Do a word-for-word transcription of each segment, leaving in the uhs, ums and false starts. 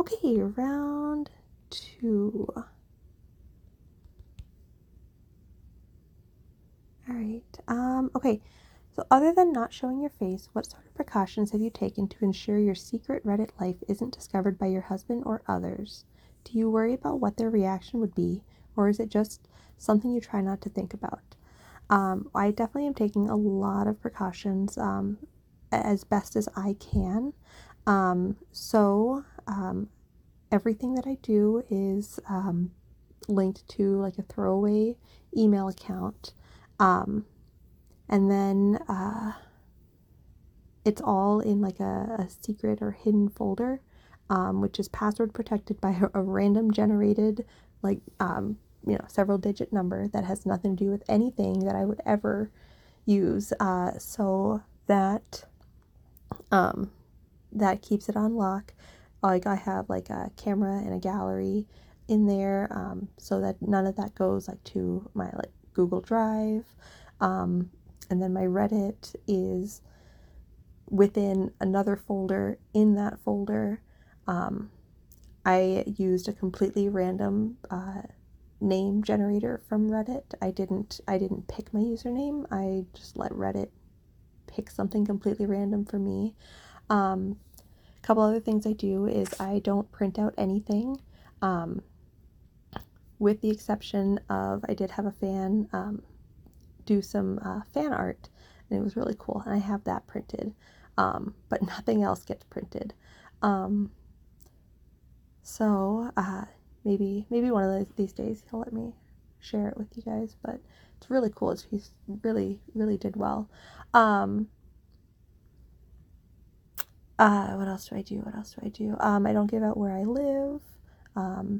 Okay, round two. All right. Um, okay. So, other than not showing your face, what sort of precautions have you taken to ensure your secret Reddit life isn't discovered by your husband or others? Do you worry about what their reaction would be, or is it just something you try not to think about? Um, I definitely am taking a lot of precautions um, as best as I can. Um, so, um, everything that I do is um, linked to like a throwaway email account. Um, and then uh, it's all in like a, a secret or hidden folder, um, which is password protected by a, a random generated, like, um, you know, several digit number that has nothing to do with anything that I would ever use. Uh, so that um, that keeps it on lock. Like I have like a camera and a gallery in there, um, so that none of that goes like to my like Google Drive. Um, and then my Reddit is within another folder in that folder. Um, I used a completely random uh, name generator from Reddit. I didn't I didn't pick my username. I just let Reddit pick something completely random for me. Um, a couple other things I do is I don't print out anything, um, with the exception of I did have a fan um, do some uh, fan art, and it was really cool, and I have that printed, um, but nothing else gets printed. Um, so uh, maybe maybe one of those, these days he'll let me share it with you guys, but it's really cool. It's, he's really really did well. Um, uh, what else do I do? What else do I do? Um, I don't give out where I live. Um,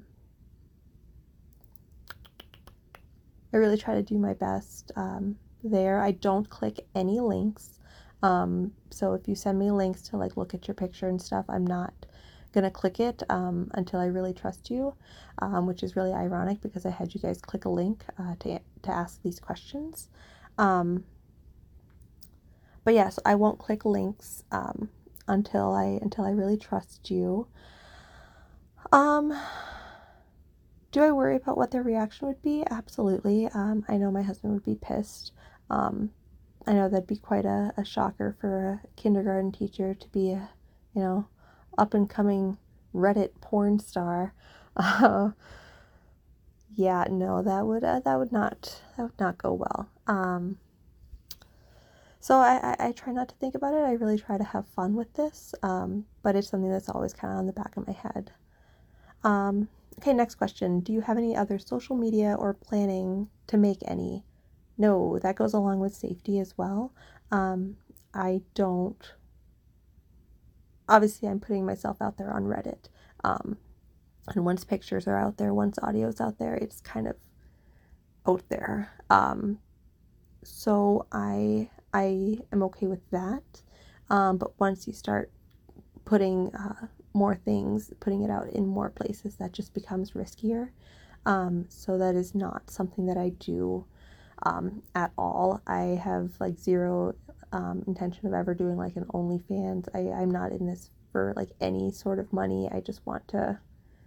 I really try to do my best um, there. I don't click any links. Um, so if you send me links to like look at your picture and stuff, I'm not gonna click it um, until I really trust you, um, which is really ironic because I had you guys click a link uh, to to ask these questions. Um, but yes, I won't click links um, until I until I really trust you. Um, Do I worry about what their reaction would be? Absolutely. Um, I know my husband would be pissed. Um, I know that'd be quite a, a shocker for a kindergarten teacher to be a, you know, up and coming Reddit porn star. Uh, yeah, no, that would uh, that would not that would not go well. Um, so I, I, I try not to think about it. I really try to have fun with this, um, but it's something that's always kind of on the back of my head. Um, okay, next question. Do you have any other social media or planning to make any? No, that goes along with safety as well. Um, I don't, obviously, I'm putting myself out there on Reddit. Um, and once pictures are out there, once audio's out there, it's kind of out there. Um, so I, I am okay with that. Um, but once you start putting uh, more things, putting it out in more places, that just becomes riskier. Um, so that is not something that I do um, at all. I have like zero um, intention of ever doing like an OnlyFans. I, I'm not in this for like any sort of money. I just want to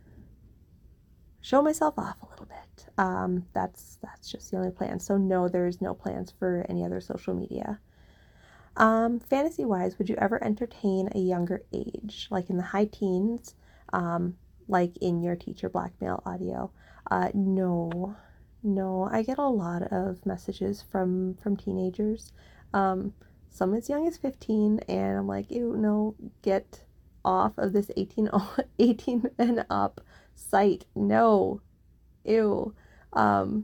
show myself off a little bit. Um, that's that's just the only plan. So no, there's no plans for any other social media. Um, fantasy wise, would you ever entertain a younger age, like in the high teens, um, like in your teacher blackmail audio? Uh, no, no. I get a lot of messages from from teenagers, um, some as young as fifteen, and I'm like, ew, no, get off of this eighteen, eighteen and up site. No, ew. Um,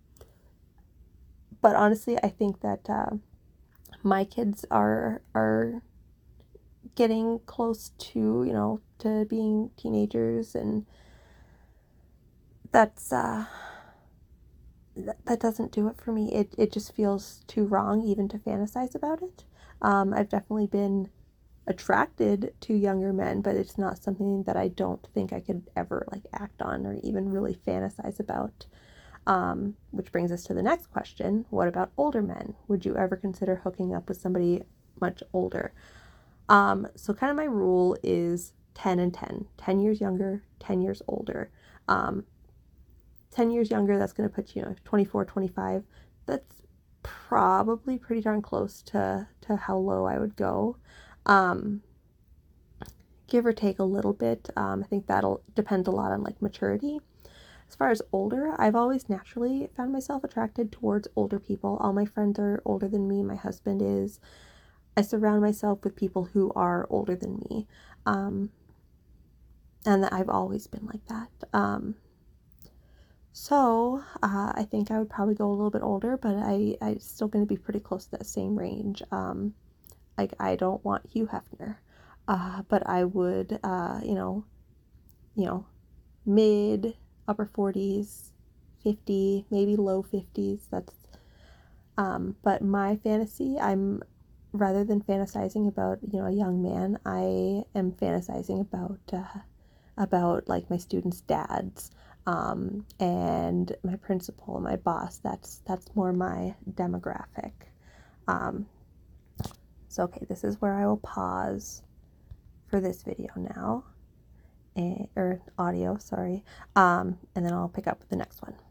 but honestly, I think that uh, my kids are are getting close to, you know, to being teenagers, and that's uh that, that doesn't do it for me. It it just feels too wrong even to fantasize about it. Um, I've definitely been attracted to younger men, but it's not something that I don't think I could ever like act on or even really fantasize about. Um, which brings us to the next question. What about older men? Would you ever consider hooking up with somebody much older? Um, so kind of my rule is ten and ten, ten years younger, ten years older. Um, ten years younger, that's going to put you, you know, twenty-four, twenty-five. That's probably pretty darn close to, to how low I would go. Um, give or take a little bit. Um, I think that'll depend a lot on like maturity. As far as older, I've always naturally found myself attracted towards older people. All my friends are older than me. My husband is. I surround myself with people who are older than me. Um, and I've always been like that. Um, so uh, I think I would probably go a little bit older, but I, I'm still going to be pretty close to that same range. Um, like I don't want Hugh Hefner, uh, but I would, uh, you know, you know, mid upper forties, fifty, maybe low fifties. That's um but my fantasy, I'm rather than fantasizing about, you know, a young man, I am fantasizing about uh, about like my students' dads, um and my principal, my boss. That's that's more my demographic. Um so okay, this is where I will pause for this video now, and, or audio, sorry, um, and then I'll pick up with the next one.